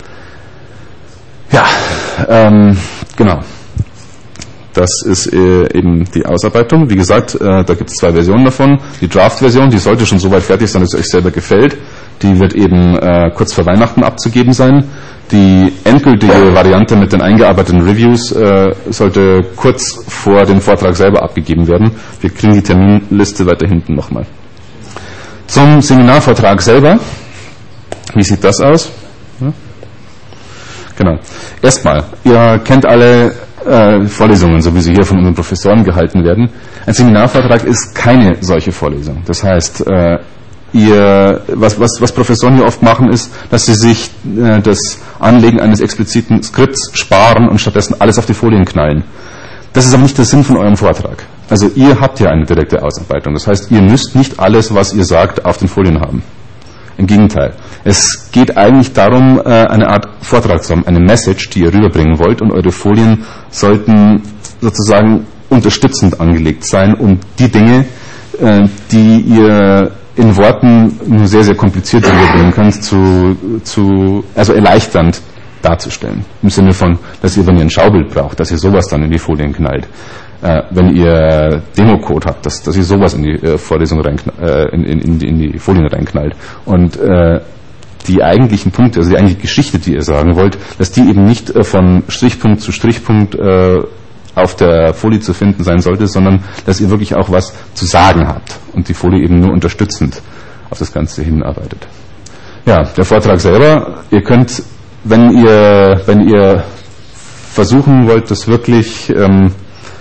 Ja, ähm, genau. Das ist äh, eben die Ausarbeitung. Wie gesagt, äh, da gibt es zwei Versionen davon. Die Draft-Version, die sollte schon so weit fertig sein, dass es euch selber gefällt. Die wird eben äh, kurz vor Weihnachten abzugeben sein. Die endgültige Variante mit den eingearbeiteten Reviews äh, sollte kurz vor dem Vortrag selber abgegeben werden. Wir kriegen die Terminliste weiter hinten nochmal. Zum Seminarvortrag selber. Wie sieht das aus? Ja. Genau. Erstmal, ihr kennt alle äh, Vorlesungen, so wie sie hier von unseren Professoren gehalten werden. Ein Seminarvortrag ist keine solche Vorlesung. Das heißt, äh, ihr, was, was, was Professoren hier oft machen, ist, dass sie sich äh, das Anlegen eines expliziten Skripts sparen und stattdessen alles auf die Folien knallen. Das ist aber nicht der Sinn von eurem Vortrag. Also ihr habt ja eine direkte Ausarbeitung. Das heißt, ihr müsst nicht alles, was ihr sagt, auf den Folien haben. Im Gegenteil. Es geht eigentlich darum, eine Art Vortrag zu haben, eine Message, die ihr rüberbringen wollt, und eure Folien sollten sozusagen unterstützend angelegt sein, um die Dinge, die ihr in Worten nur sehr, sehr kompliziert rüberbringen könnt, zu, zu, also erleichternd darzustellen. Im Sinne von, dass ihr, wenn ihr ein Schaubild braucht, dass ihr sowas dann in die Folien knallt. Äh, wenn ihr Democode habt, dass, dass ihr sowas in die äh, Vorlesung rein, äh, in, in, in die Folien reinknallt. Und äh, die eigentlichen Punkte, also die eigentliche Geschichte, die ihr sagen wollt, dass die eben nicht äh, von Strichpunkt zu Strichpunkt äh, auf der Folie zu finden sein sollte, sondern dass ihr wirklich auch was zu sagen habt und die Folie eben nur unterstützend auf das Ganze hinarbeitet. Ja, der Vortrag selber, ihr könnt, wenn ihr, wenn ihr versuchen wollt, das wirklich, ähm,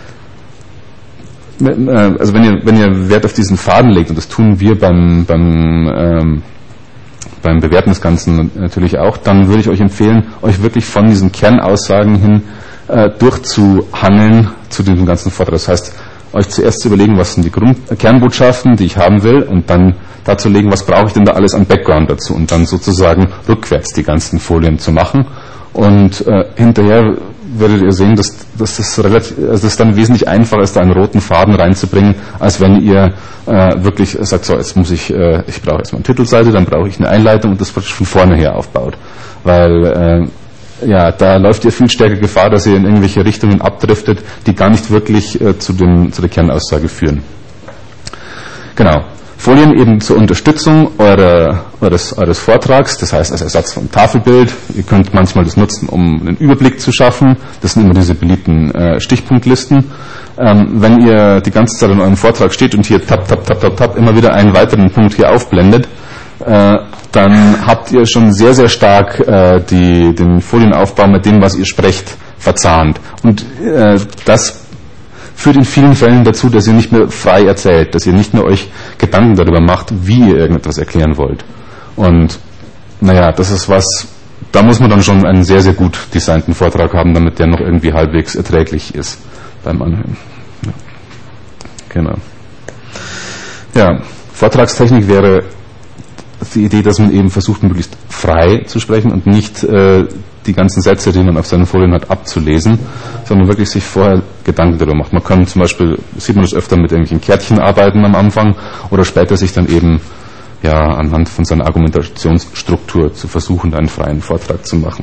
also wenn ihr, wenn ihr Wert auf diesen Faden legt, und das tun wir beim, beim, ähm, beim Bewerten des Ganzen natürlich auch, dann würde ich euch empfehlen, euch wirklich von diesen Kernaussagen hin äh, durchzuhangeln zu diesem ganzen Vortrag. Das heißt, euch zuerst zu überlegen, was sind die Grund Kernbotschaften, die ich haben will, und dann dazu legen, was brauche ich denn da alles an Background dazu, und dann sozusagen rückwärts die ganzen Folien zu machen. Und äh, hinterher werdet ihr sehen, dass, dass das relativ, also das dann wesentlich einfacher ist, da einen roten Faden reinzubringen, als wenn ihr äh, wirklich sagt, so, jetzt muss ich, äh, ich brauche erstmal eine Titelseite, dann brauche ich eine Einleitung, und das praktisch von vorne her aufbaut. Weil äh, ja, da läuft ihr viel stärker Gefahr, dass ihr in irgendwelche Richtungen abdriftet, die gar nicht wirklich äh, zu, dem, zu der Kernaussage führen. Genau. Folien eben zur Unterstützung eurer, eures, eures Vortrags, das heißt als Ersatz vom Tafelbild. Ihr könnt manchmal das nutzen, um einen Überblick zu schaffen. Das sind immer diese beliebten äh, Stichpunktlisten. Ähm, wenn ihr die ganze Zeit in eurem Vortrag steht und hier tap, tap, tap, tap, tap immer wieder einen weiteren Punkt hier aufblendet, äh, dann habt ihr schon sehr, sehr stark äh, die, den Folienaufbau mit dem, was ihr sprecht, verzahnt. Und äh, das führt in vielen Fällen dazu, dass ihr nicht mehr frei erzählt, dass ihr nicht mehr euch Gedanken darüber macht, wie ihr irgendetwas erklären wollt. Und naja, das ist was, da muss man dann schon einen sehr, sehr gut designten Vortrag haben, damit der noch irgendwie halbwegs erträglich ist beim Anhören. Ja. Genau. Ja, Vortragstechnik wäre die Idee, dass man eben versucht, möglichst frei zu sprechen und nicht äh, die ganzen Sätze, die man auf seinen Folien hat, abzulesen, sondern wirklich sich vorher Gedanken darüber macht. Man kann zum Beispiel, sieht man das öfter, mit irgendwelchen Kärtchen arbeiten am Anfang oder später sich dann eben ja anhand von seiner Argumentationsstruktur zu versuchen, einen freien Vortrag zu machen.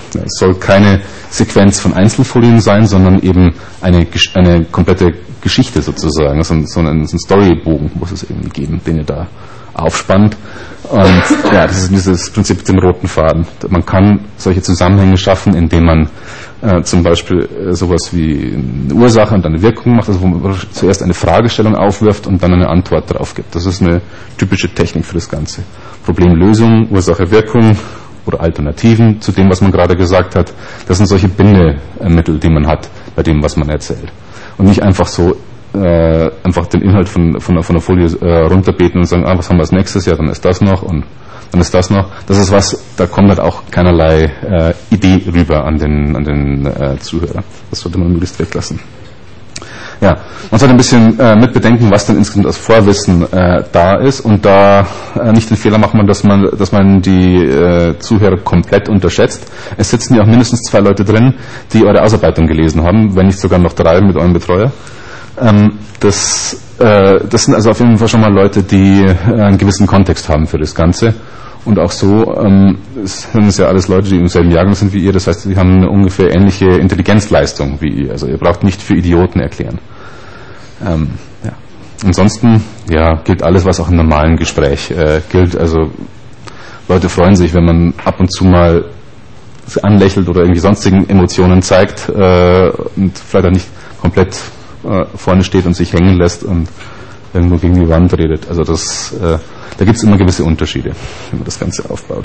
Es soll keine Sequenz von Einzelfolien sein, sondern eben eine, eine komplette Geschichte sozusagen, so ein, so ein Storybogen muss es irgendwie geben, den ihr da aufspannt. Und ja, das ist dieses Prinzip mit dem roten Faden. Man kann solche Zusammenhänge schaffen, indem man äh, zum Beispiel äh, sowas wie eine Ursache und eine Wirkung macht, also wo man zuerst eine Fragestellung aufwirft und dann eine Antwort darauf gibt. Das ist eine typische Technik für das Ganze. Problemlösung, Ursache, Wirkung oder Alternativen zu dem, was man gerade gesagt hat. Das sind solche Bindemittel, die man hat bei dem, was man erzählt. Und nicht einfach so äh, einfach den Inhalt von, von, von der Folie äh, runterbeten und sagen, ah, was haben wir als nächstes? Ja, dann ist das noch und dann ist das noch. Das ist was, da kommt halt auch keinerlei äh, Idee rüber an den, an den äh, Zuhörer. Das sollte man möglichst weglassen. Ja, man sollte ein bisschen äh, mitbedenken, was denn insgesamt als Vorwissen äh, da ist und da äh, nicht den Fehler machen, dass man, dass man die äh, Zuhörer komplett unterschätzt. Es sitzen ja auch mindestens zwei Leute drin, die eure Ausarbeitung gelesen haben, wenn nicht sogar noch drei mit eurem Betreuer. Ähm, das, äh, das sind also auf jeden Fall schon mal Leute, die äh, einen gewissen Kontext haben für das Ganze. Und auch so ähm, es sind es ja alles Leute, die im selben Jahrgang sind wie ihr. Das heißt, sie haben eine ungefähr ähnliche Intelligenzleistung wie ihr. Also ihr braucht nicht für Idioten erklären. Ähm, ja. Ansonsten ja, gilt alles, was auch im normalen Gespräch äh, gilt. Also Leute freuen sich, wenn man ab und zu mal anlächelt oder irgendwie sonstigen Emotionen zeigt äh, und vielleicht auch nicht komplett äh, vorne steht und sich hängen lässt und irgendwo gegen die Wand redet. Also das, äh, da gibt es immer gewisse Unterschiede, wenn man das Ganze aufbaut.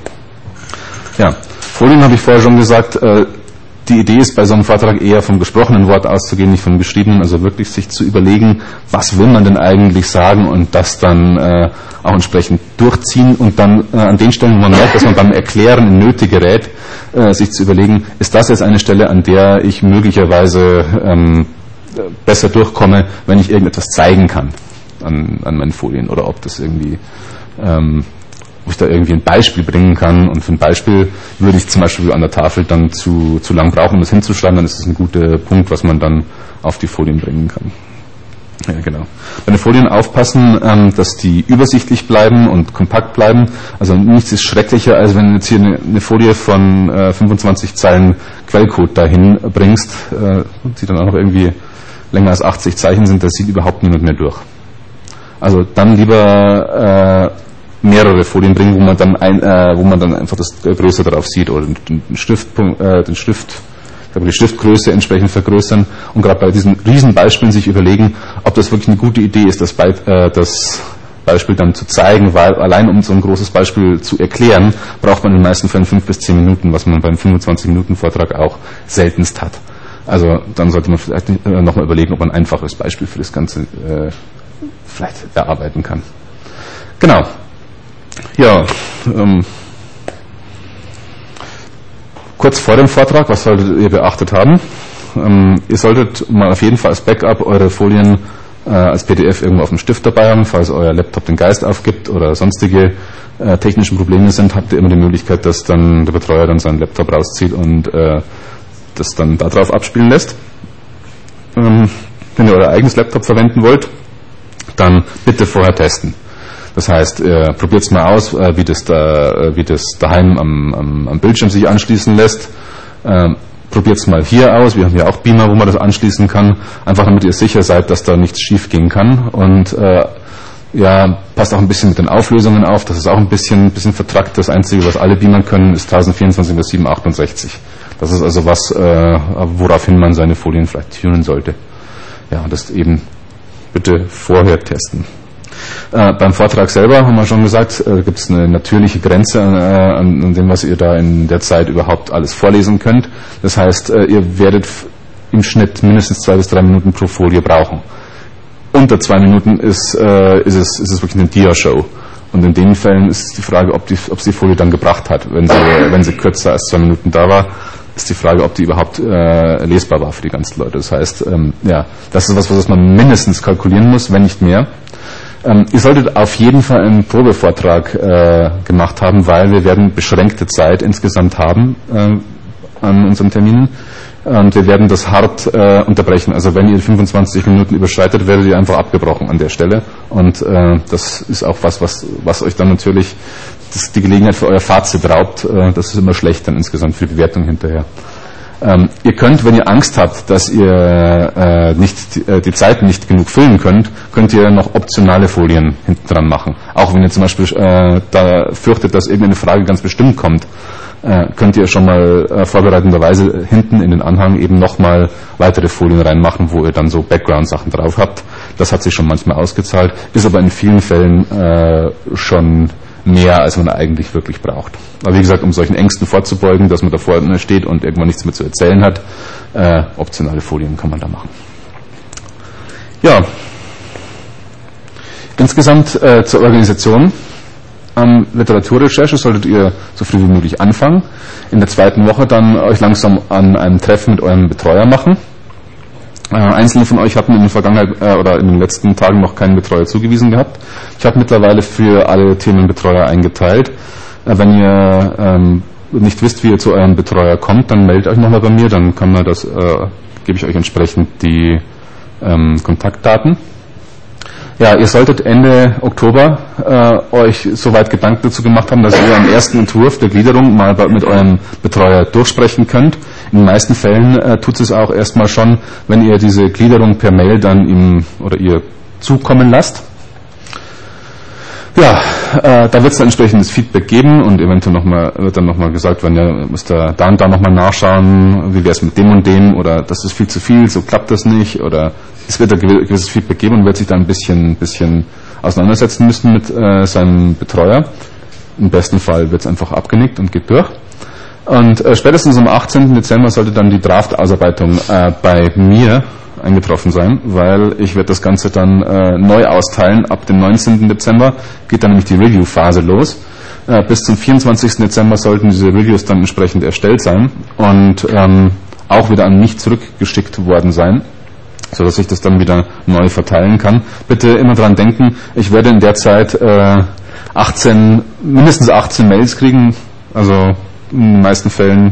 Ja, Folien habe ich vorher schon gesagt. Äh, die Idee ist bei so einem Vortrag eher vom gesprochenen Wort auszugehen, nicht vom geschriebenen. Also wirklich sich zu überlegen, was will man denn eigentlich sagen und das dann äh, auch entsprechend durchziehen und dann äh, an den Stellen, wo man merkt, dass man beim Erklären in Nöte gerät, äh, sich zu überlegen, ist das jetzt eine Stelle, an der ich möglicherweise ähm, besser durchkomme, wenn ich irgendetwas zeigen kann an, an meinen Folien oder ob das irgendwie, ähm, ob ich da irgendwie ein Beispiel bringen kann und für ein Beispiel würde ich zum Beispiel an der Tafel dann zu, zu lang brauchen, um das hinzuschreiben, dann ist das ein guter Punkt, was man dann auf die Folien bringen kann. Ja, genau. Bei den Folien aufpassen, ähm, dass die übersichtlich bleiben und kompakt bleiben. Also nichts ist schrecklicher, als wenn du jetzt hier eine, eine Folie von äh, fünfundzwanzig Zeilen Quellcode dahin bringst, äh, die dann auch noch irgendwie länger als achtzig Zeichen sind, das sieht überhaupt niemand mehr durch. Also dann lieber äh, mehrere Folien bringen, wo man dann ein, äh, wo man dann einfach das Größe darauf sieht oder den Stiftpunkt, äh, den Stift, die Stiftgröße entsprechend vergrößern und gerade bei diesen Riesenbeispielen sich überlegen, ob das wirklich eine gute Idee ist, das, Be äh, das Beispiel dann zu zeigen, weil allein um so ein großes Beispiel zu erklären, braucht man in den meisten Fällen fünf bis zehn Minuten, was man beim fünfundzwanzig Minuten Vortrag auch seltenst hat. Also dann sollte man vielleicht äh, nochmal überlegen, ob man ein einfaches Beispiel für das Ganze äh, vielleicht erarbeiten kann. Genau. Ja, ähm, kurz vor dem Vortrag, was solltet ihr beachtet haben? Ähm, ihr solltet mal auf jeden Fall als Backup eure Folien äh, als P D F irgendwo auf dem Stift dabei haben, falls euer Laptop den Geist aufgibt oder sonstige äh, technischen Probleme sind, habt ihr immer die Möglichkeit, dass dann der Betreuer dann seinen Laptop rauszieht und äh, das dann darauf abspielen lässt. Ähm, wenn ihr euer eigenes Laptop verwenden wollt, dann bitte vorher testen. Das heißt, äh, probiert es mal aus, äh, wie, das da, äh, wie das daheim am, am, am Bildschirm sich anschließen lässt. Ähm, probiert es mal hier aus. Wir haben ja auch Beamer, wo man das anschließen kann. Einfach damit ihr sicher seid, dass da nichts schief gehen kann. Und äh, ja, passt auch ein bisschen mit den Auflösungen auf. Das ist auch ein bisschen, ein bisschen vertrackt. Das Einzige, was alle Beamern können, ist tausendvierundzwanzig mal siebenhundertachtundsechzig. Das ist also was, äh, woraufhin man seine Folien vielleicht tunen sollte. Ja, das eben bitte vorher testen. Äh, beim Vortrag selber haben wir schon gesagt, äh, gibt es eine natürliche Grenze äh, an, an dem, was ihr da in der Zeit überhaupt alles vorlesen könnt. Das heißt, äh, ihr werdet f- im Schnitt mindestens zwei bis drei Minuten pro Folie brauchen. Unter zwei Minuten ist, äh, ist, es, ist es wirklich eine Dia-Show. Und in den Fällen ist die Frage, ob die, ob sie die Folie dann gebracht hat. Wenn sie, wenn sie kürzer als zwei Minuten da war, ist die Frage, ob die überhaupt äh, lesbar war für die ganzen Leute. Das heißt, ähm, ja, das ist was, was man mindestens kalkulieren muss, wenn nicht mehr. Ähm, ihr solltet auf jeden Fall einen Probevortrag äh, gemacht haben, weil wir werden beschränkte Zeit insgesamt haben äh, an unseren Terminen. Und wir werden das hart äh, unterbrechen. Also wenn ihr fünfundzwanzig Minuten überschreitet, werdet ihr einfach abgebrochen an der Stelle. Und äh, das ist auch was, was, was euch dann natürlich das die Gelegenheit für euer Fazit raubt. Äh, das ist immer schlecht dann insgesamt für die Bewertung hinterher. Ähm, ihr könnt, wenn ihr Angst habt, dass ihr äh, nicht die, äh, die Zeit nicht genug füllen könnt, könnt ihr noch optionale Folien hinten dran machen. Auch wenn ihr zum Beispiel äh, da fürchtet, dass irgendeine Frage ganz bestimmt kommt, äh, könnt ihr schon mal äh, vorbereitenderweise hinten in den Anhang eben nochmal weitere Folien reinmachen, wo ihr dann so Background-Sachen drauf habt. Das hat sich schon manchmal ausgezahlt, ist aber in vielen Fällen äh, schon mehr, als man eigentlich wirklich braucht. Aber wie gesagt, um solchen Ängsten vorzubeugen, dass man da vorne steht und irgendwann nichts mehr zu erzählen hat, äh, optionale Folien kann man da machen. Ja, insgesamt äh, zur Organisation. An Literaturrecherche solltet ihr so früh wie möglich anfangen. In der zweiten Woche dann euch langsam an einem Treffen mit eurem Betreuer machen. Äh, einzelne von euch hatten in der Vergangenheit äh, oder in den letzten Tagen noch keinen Betreuer zugewiesen gehabt. Ich habe mittlerweile für alle Themen Betreuer eingeteilt. Äh, wenn ihr ähm, nicht wisst, wie ihr zu eurem Betreuer kommt, dann meldet euch nochmal bei mir, dann kann man das, äh, gebe ich euch entsprechend die ähm, Kontaktdaten. Ja, ihr solltet Ende Oktober äh, euch soweit Gedanken dazu gemacht haben, dass ihr einen ersten Entwurf der Gliederung mal mit eurem Betreuer durchsprechen könnt. In den meisten Fällen äh, tut es auch erstmal schon, wenn ihr diese Gliederung per Mail dann ihm oder ihr zukommen lasst. Ja, äh, da wird es dann entsprechendes Feedback geben und eventuell noch mal, wird dann nochmal gesagt werden, ja, müsst ihr da und da nochmal nachschauen, wie wäre es mit dem und dem oder das ist viel zu viel, so klappt das nicht oder es wird ein gewisses Feedback geben und wird sich dann ein bisschen, bisschen auseinandersetzen müssen mit äh, seinem Betreuer. Im besten Fall wird es einfach abgenickt und geht durch. Und äh, spätestens am achtzehnten Dezember sollte dann die Draft-Ausarbeitung äh, bei mir eingetroffen sein, weil ich werde das Ganze dann äh, neu austeilen. Ab dem neunzehnten Dezember geht dann nämlich die Review-Phase los. Äh, bis zum vierundzwanzigsten Dezember sollten diese Reviews dann entsprechend erstellt sein und ähm, auch wieder an mich zurückgeschickt worden sein, sodass ich das dann wieder neu verteilen kann. Bitte immer dran denken, ich werde in der Zeit äh, achtzehn, mindestens achtzehn Mails kriegen, also in den meisten Fällen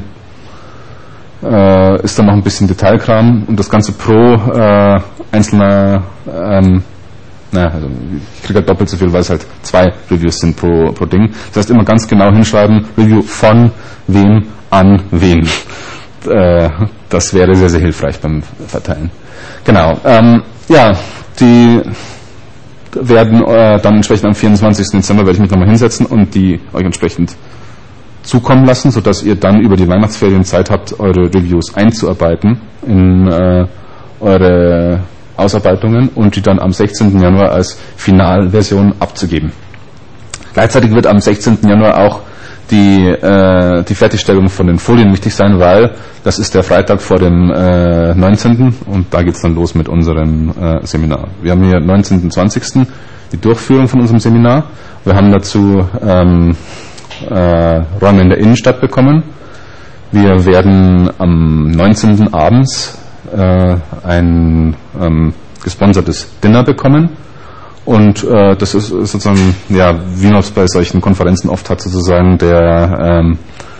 äh, ist dann noch ein bisschen Detailkram und das Ganze pro äh, einzelner, ähm, naja, also ich kriege halt doppelt so viel, weil es halt zwei Reviews sind pro, pro Ding. Das heißt immer ganz genau hinschreiben, Review von wem an wen. Äh, das wäre sehr, sehr hilfreich beim Verteilen. Genau. Ähm, ja, die werden äh, dann entsprechend am vierundzwanzigsten Dezember werde ich mich nochmal hinsetzen und die euch entsprechend zukommen lassen, sodass ihr dann über die Weihnachtsferien Zeit habt, eure Reviews einzuarbeiten in äh, eure Ausarbeitungen und die dann am sechzehnten Januar als Finalversion abzugeben. Gleichzeitig wird am sechzehnten Januar auch die, äh, die Fertigstellung von den Folien wichtig sein, weil das ist der Freitag vor dem äh, neunzehnten und da geht es dann los mit unserem äh, Seminar. Wir haben hier neunzehnten zwanzigsten die Durchführung von unserem Seminar. Wir haben dazu ähm, äh, Räume in der Innenstadt bekommen. Wir werden am neunzehnten abends äh, ein ähm, gesponsertes Dinner bekommen. Und äh, das ist sozusagen, ja, wie man es bei solchen Konferenzen oft hat, sozusagen der, ähm,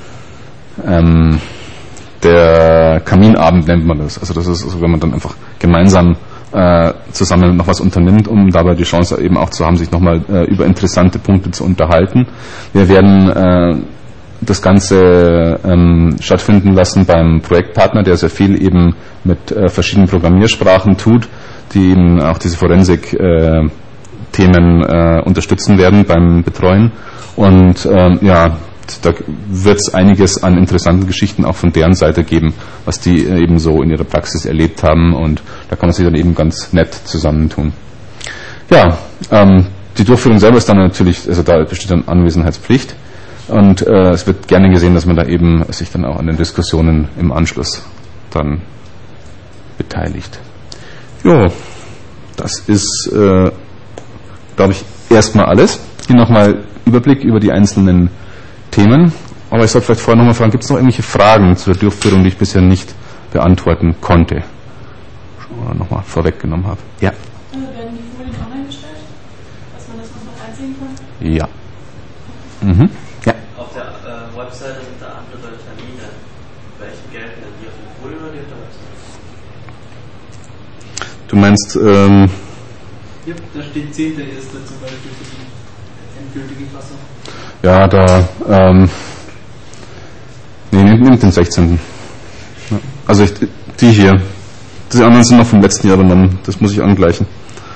ähm, der Kaminabend nennt man das. Also das ist, also wenn man dann einfach gemeinsam äh, zusammen noch was unternimmt, um dabei die Chance eben auch zu haben, sich nochmal äh, über interessante Punkte zu unterhalten. Wir werden äh, das Ganze ähm, stattfinden lassen beim Projektpartner, der sehr viel eben mit äh, verschiedenen Programmiersprachen tut, die eben auch diese Forensik äh, Themen äh, unterstützen werden beim Betreuen und ähm, ja, da wird es einiges an interessanten Geschichten auch von deren Seite geben, was die äh, eben so in ihrer Praxis erlebt haben und da kann man sich dann eben ganz nett zusammentun. Ja, ähm, die Durchführung selber ist dann natürlich, also da besteht dann Anwesenheitspflicht und äh, es wird gerne gesehen, dass man da eben sich dann auch an den Diskussionen im Anschluss dann beteiligt. Jo, das ist äh, glaube ich, erstmal alles. Hier nochmal Überblick über die einzelnen Themen. Aber ich sollte vielleicht vorher nochmal fragen, gibt es noch irgendwelche Fragen zu der Durchführung, die ich bisher nicht beantworten konnte? Schon nochmal vorweggenommen habe. Ja. Werden die Folien online gestellt, dass man das noch einsehen kann? Ja. Mhm. Ja. Auf der äh, Webseite sind da andere Termine. Welche gelten denn? Die auf den Folien oder die auf der Webseite? Du meinst, ähm, ja, da steht zehnter erster zum Beispiel für die endgültige Fassung. Ja, da, ähm, nee, nehmt, nehmt den sechzehnten. Ja. Also ich, die hier. Die anderen sind noch vom letzten Jahr übernommen. Das muss ich angleichen.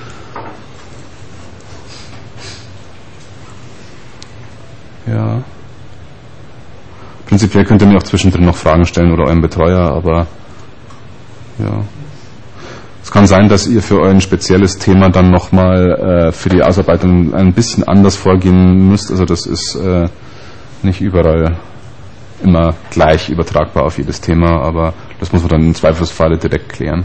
Ja. Prinzipiell könnt ihr mir auch zwischendrin noch Fragen stellen oder eurem Betreuer, aber ja. Es kann sein, dass ihr für euer spezielles Thema dann nochmal äh, für die Ausarbeitung ein bisschen anders vorgehen müsst. Also das ist äh, nicht überall immer gleich übertragbar auf jedes Thema, aber das muss man dann im Zweifelsfalle direkt klären.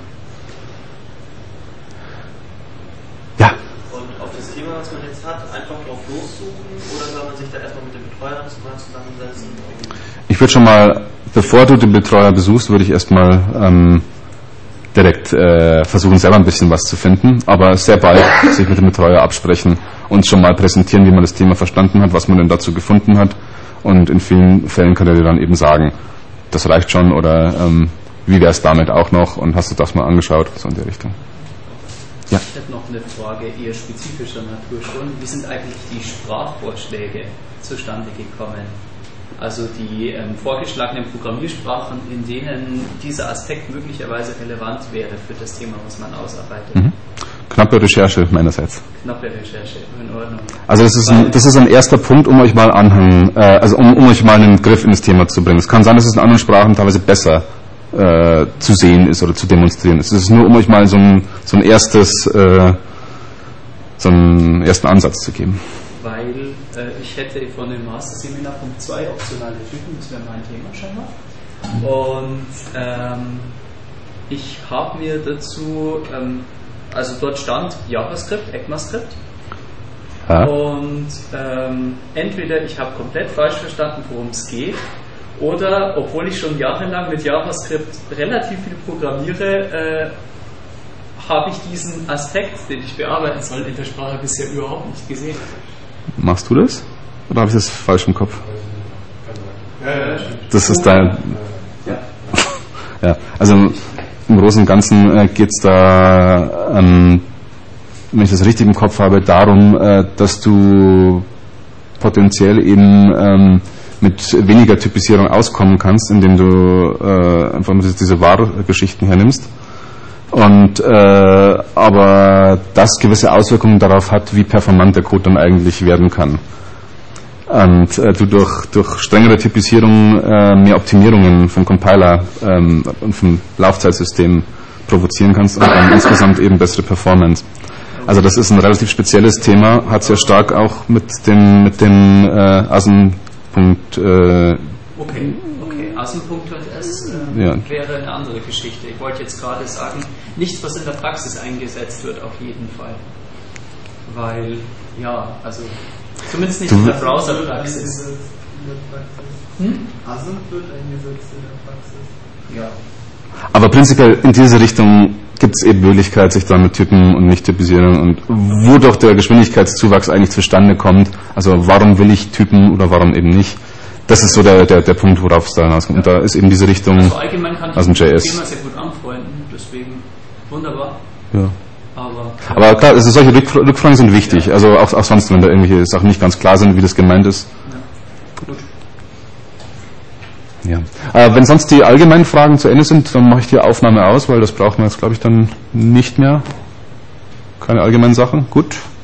Ja? Und auf das Thema, was man jetzt hat, einfach drauf lossuchen oder soll man sich da erstmal mit dem Betreuer mal zusammensetzen? Ich würde schon mal, bevor du den Betreuer besuchst, würde ich erstmal ähm, direkt äh, versuchen, selber ein bisschen was zu finden, aber sehr bald sich mit dem Betreuer absprechen und schon mal präsentieren, wie man das Thema verstanden hat, was man denn dazu gefunden hat. Und in vielen Fällen kann er dir dann eben sagen, das reicht schon oder ähm, wie wäre es damit auch noch und hast du das mal angeschaut, so in der Richtung. Ja. Ich hätte noch eine Frage eher spezifischer Natur schon. Wie sind eigentlich die Sprachvorschläge zustande gekommen? Also die ähm, vorgeschlagenen Programmiersprachen, in denen dieser Aspekt möglicherweise relevant wäre für das Thema, was man ausarbeitet. Mhm. Knappe Recherche meinerseits. Knappe Recherche, in Ordnung. Also das ist ein, das ist ein erster Punkt, um euch mal anhängen, äh, also um, um euch mal einen Griff in das Thema zu bringen. Es kann sein, dass es in anderen Sprachen teilweise besser äh, zu sehen ist oder zu demonstrieren ist. Es ist nur, um euch mal so ein, so ein erstes, äh, so einen ersten Ansatz zu geben. Weil äh, ich hätte von dem Master-Seminar Punkt zwei optionale Typen, das wäre mein Thema scheinbar. Und ähm, ich habe mir dazu, ähm, also dort stand JavaScript, ECMAScript. Ja. Und ähm, entweder ich habe komplett falsch verstanden, worum es geht, oder obwohl ich schon jahrelang mit JavaScript relativ viel programmiere, äh, habe ich diesen Aspekt, den ich bearbeiten soll, in der Sprache bisher überhaupt nicht gesehen. Machst du das? Oder habe ich das falsch im Kopf? Ja, ja, das ist dein... Ja. Ja, also im Großen und Ganzen äh, geht es da, ähm, wenn ich das richtig im Kopf habe, darum, äh, dass du potenziell eben ähm, mit weniger Typisierung auskommen kannst, indem du äh, einfach mal diese Var-Geschichten hernimmst. Und äh, aber das gewisse Auswirkungen darauf hat, wie performant der Code dann eigentlich werden kann. Und äh, du durch, durch strengere Typisierung äh, mehr Optimierungen vom Compiler ähm, und vom Laufzeitsystem provozieren kannst und dann insgesamt eben bessere Performance. Also das ist ein relativ spezielles Thema, hat sehr stark auch mit dem mit dem äh, Asen-Punkt äh, Okay, okay. Asen.S äh, ja. wäre eine andere Geschichte. Ich wollte jetzt gerade sagen, nichts, was in der Praxis eingesetzt wird, auf jeden Fall. Weil, ja, also zumindest nicht du in der Browser-Praxis. Hm? Asen wird eingesetzt in der Praxis. Ja. Aber prinzipiell in diese Richtung gibt es eben Möglichkeit, sich dann mit Typen und Nicht-Typisierung und wodurch der Geschwindigkeitszuwachs eigentlich zustande kommt. Also warum will ich Typen oder warum eben nicht? Das ist so der, der, der Punkt, worauf es da hinauskommt. Und da ist eben diese Richtung also allgemein kann ich aus dem mit dem J S. Thema sehr gut anfreunden, deswegen wunderbar. Ja. Aber, Aber klar, also solche Rückf- Rückfragen sind wichtig. Ja. Also auch, auch sonst, wenn da irgendwelche Sachen nicht ganz klar sind, wie das gemeint ist. Ja. Gut. Ja. Äh, wenn sonst die allgemeinen Fragen zu Ende sind, dann mache ich die Aufnahme aus, weil das brauchen wir jetzt, glaube ich, dann nicht mehr. Keine allgemeinen Sachen. Gut.